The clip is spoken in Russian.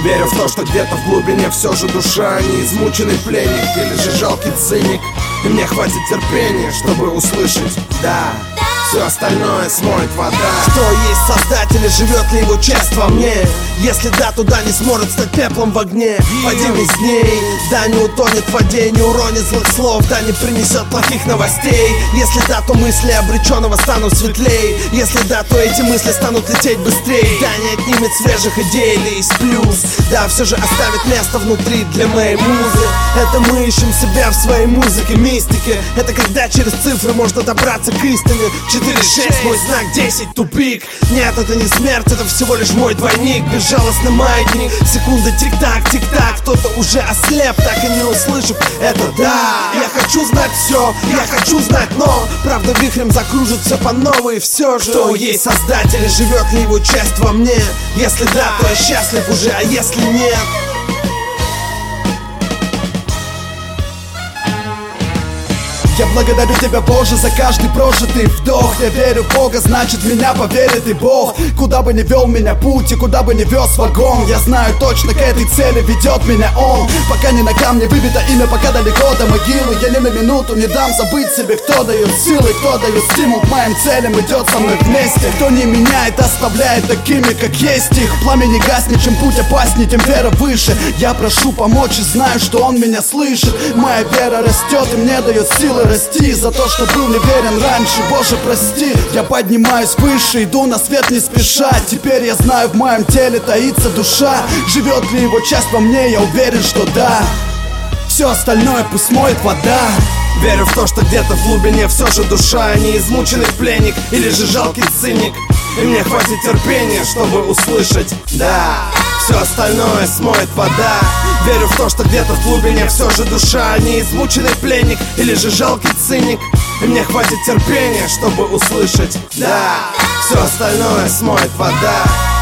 Верю в то, что где-то в глубине все же душа не измученный пленник или же жалкий циник. И мне хватит терпения, чтобы услышать «да». Все остальное смоет вода. Кто есть создатель и живет ли его часть во мне? Если да, то да не сможет стать пеплом в огне. В один из дней да не утонет в воде, не уронит злых слов, да не принесет плохих новостей. Если да, то мысли обреченного станут светлей. Если да, то эти мысли станут лететь быстрее. Да не отнимет свежих идей или из плюс. Да все же оставит место внутри для моей музы. Это мы ищем себя в своей музыке, мистике. Это когда через цифры можно добраться к истине. 4-6, мой знак, 10, тупик. Нет, это не смерть, это всего лишь мой двойник. Безжалостный маятник, секунды тик-так, тик-так. Кто-то уже ослеп, так и не услышав это да. Я хочу знать все, я хочу знать, но правда вихрем закружится по новой. Все же, кто есть создатель и живет ли его часть во мне? Если да, то я счастлив уже, а если нет? Я благодарю тебя, Боже, за каждый прожитый вдох. Я верю в Бога, значит в меня поверит и Бог. Куда бы ни вел меня путь и куда бы ни вез вагон, я знаю точно, к этой цели ведет меня Он. Пока не на камне выбито имя, пока далеко до могилы, я ни на минуту не дам забыть себе, кто дает силы, кто дает стимул к моим целям, идет со мной вместе. Кто не меняет, оставляет такими, как есть их. Пламя не гаснет, чем путь опаснее, тем вера выше. Я прошу помочь и знаю, что Он меня слышит. Моя вера растет и мне дает силы расти. За то, что был неверен раньше, Боже, прости. Я поднимаюсь выше, иду на свет не спеша. Теперь я знаю, в моем теле таится душа. Живет ли его часть во мне, я уверен, что да. Все остальное пусть моет вода. Верю в то, что где-то в глубине все же душа, не измученный пленник или же жалкий циник. И мне хватит терпения, чтобы услышать «да». Все остальное смоет вода. Верю в то, что где-то в глубине все же душа, не измученный пленник или же жалкий циник. И мне хватит терпения, чтобы услышать «да». Все остальное смоет вода.